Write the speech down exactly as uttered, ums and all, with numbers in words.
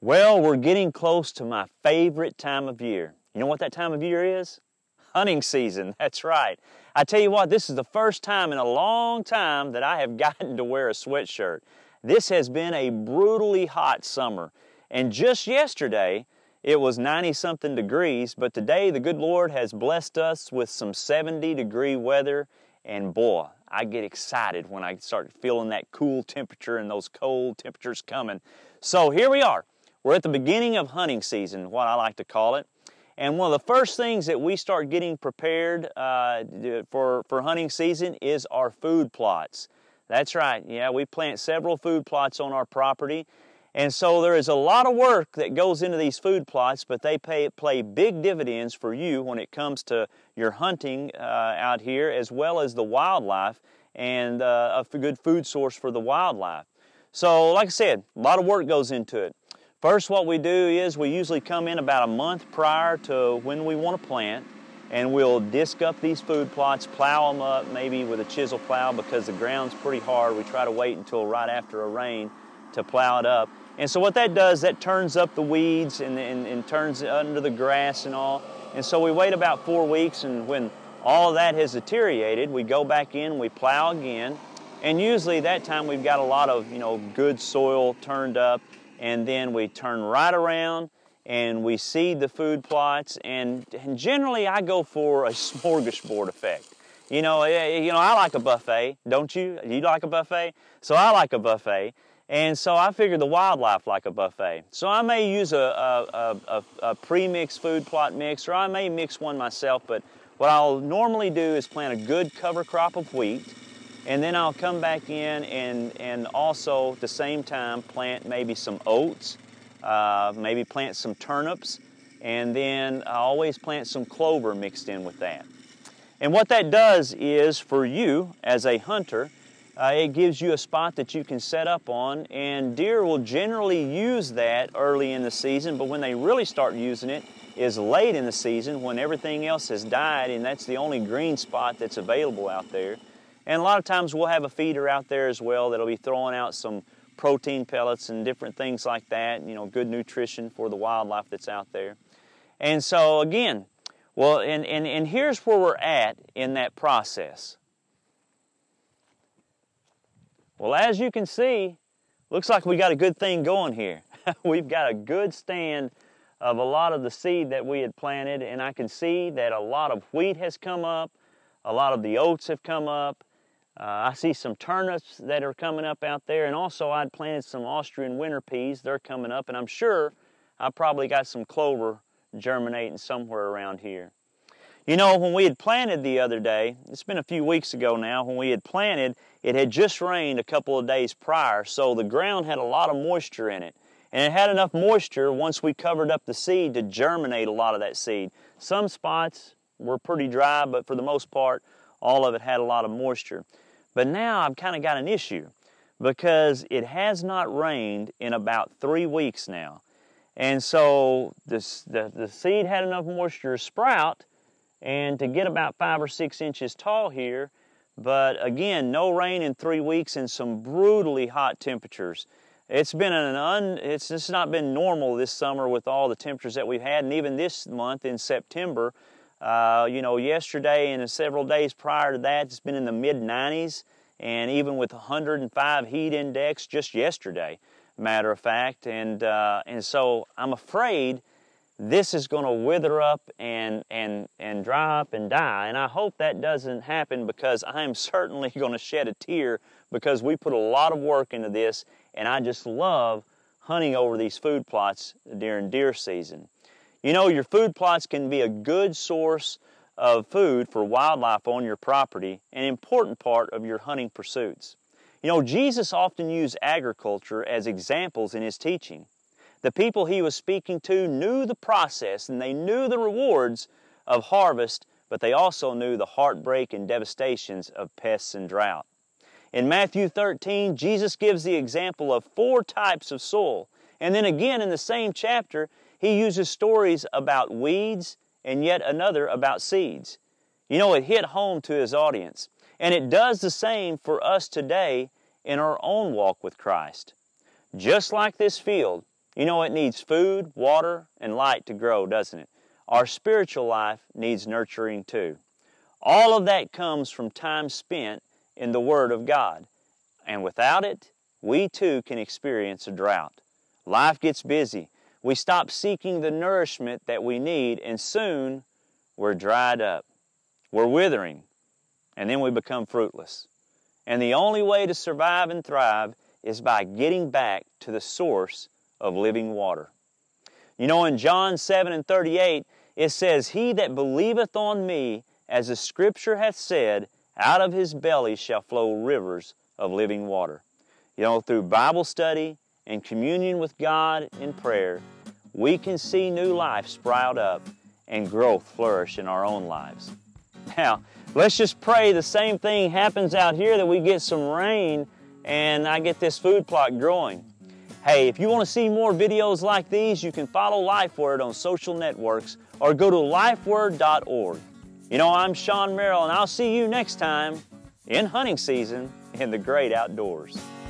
Well, we're getting close to my favorite time of year. You know what that time of year is? Hunting season, that's right. I tell you what, this is the first time in a long time that I have gotten to wear a sweatshirt. This has been a brutally hot summer. And just yesterday, it was ninety something degrees, but today the good Lord has blessed us with some seventy degree weather. And boy, I get excited when I start feeling that cool temperature and those cold temperatures coming. So here we are. We're at the beginning of hunting season, what I like to call it. And one of the first things that we start getting prepared uh, for, for hunting season is our food plots. That's right, yeah, we plant several food plots on our property. And so there is a lot of work that goes into these food plots, but they pay, play big dividends for you when it comes to your hunting uh, out here, as well as the wildlife and uh, a good food source for the wildlife. So like I said, a lot of work goes into it. First, what we do is we usually come in about a month prior to when we want to plant, and we'll disc up these food plots, plow them up maybe with a chisel plow because the ground's pretty hard. We try to wait until right after a rain to plow it up. And so what that does, that turns up the weeds and, and, and turns under the grass and all. And so we wait about four weeks, and when all of that has deteriorated, we go back in, we plow again. And usually that time we've got a lot of, you know, good soil turned up. And then we turn right around and we seed the food plots, and, and generally I go for a smorgasbord effect. You know, you know, I like a buffet, don't you? You like a buffet? So I like a buffet, and so I figure the wildlife like a buffet. So I may use a, a, a, a pre-mixed food plot mix, or I may mix one myself, but what I'll normally do is plant a good cover crop of wheat, and then I'll come back in and, and also at the same time plant maybe some oats, uh, maybe plant some turnips, and then I always plant some clover mixed in with that. And what that does is for you as a hunter, uh, it gives you a spot that you can set up on, and deer will generally use that early in the season, but when they really start using it is late in the season when everything else has died and that's the only green spot that's available out there. And a lot of times we'll have a feeder out there as well that'll be throwing out some protein pellets and different things like that, you know, good nutrition for the wildlife that's out there. And so again, well, and, and, and here's where we're at in that process. Well, as you can see, looks like we got a good thing going here. We've got a good stand of a lot of the seed that we had planted, and I can see that a lot of wheat has come up, a lot of the oats have come up. Uh, I see some turnips that are coming up out there, and also I'd planted some Austrian winter peas. They're coming up, and I'm sure I probably got some clover germinating somewhere around here. You know, when we had planted the other day, it's been a few weeks ago now, when we had planted, it had just rained a couple of days prior, so the ground had a lot of moisture in it. And it had enough moisture once we covered up the seed to germinate a lot of that seed. Some spots were pretty dry, but for the most part, all of it had a lot of moisture. But now I've kind of got an issue because it has not rained in about three weeks now. And so this, the, the seed had enough moisture to sprout and to get about five or six inches tall here. But again, no rain in three weeks and some brutally hot temperatures. It's been an un, it's just not been normal this summer with all the temperatures that we've had, and even this month in September. Uh, you know, yesterday and several days prior to that, it's been in the mid nineties, and even with one hundred five heat index just yesterday, matter of fact. And uh, and so I'm afraid this is going to wither up and and and dry up and die. And I hope that doesn't happen, because I'm certainly going to shed a tear, because we put a lot of work into this, and I just love hunting over these food plots during deer season. You know, your food plots can be a good source of food for wildlife on your property, an important part of your hunting pursuits. You know, Jesus often used agriculture as examples in His teaching. The people He was speaking to knew the process and they knew the rewards of harvest, but they also knew the heartbreak and devastations of pests and drought. In Matthew thirteen, Jesus gives the example of four types of soil. And then again in the same chapter, He uses stories about weeds and yet another about seeds. You know, it hit home to His audience. And it does the same for us today in our own walk with Christ. Just like this field, You know, it needs food, water, and light to grow, doesn't it? Our spiritual life needs nurturing too. All of that comes from time spent in the Word of God. And without it, we too can experience a drought. Life gets busy. We stop seeking the nourishment that we need, and soon we're dried up. We're withering, and then we become fruitless. And the only way to survive and thrive is by getting back to the source of living water. You know, in John seven and thirty-eight, it says, "He that believeth on me, as the Scripture hath said, out of his belly shall flow rivers of living water." You know, through Bible study and communion with God in prayer, we can see new life sprout up and growth flourish in our own lives. Now, let's just pray the same thing happens out here, that we get some rain and I get this food plot growing. Hey, if you want to see more videos like these, you can follow LifeWord on social networks or go to lifeword dot org. You know, I'm Sean Merrill, and I'll see you next time in hunting season in the great outdoors.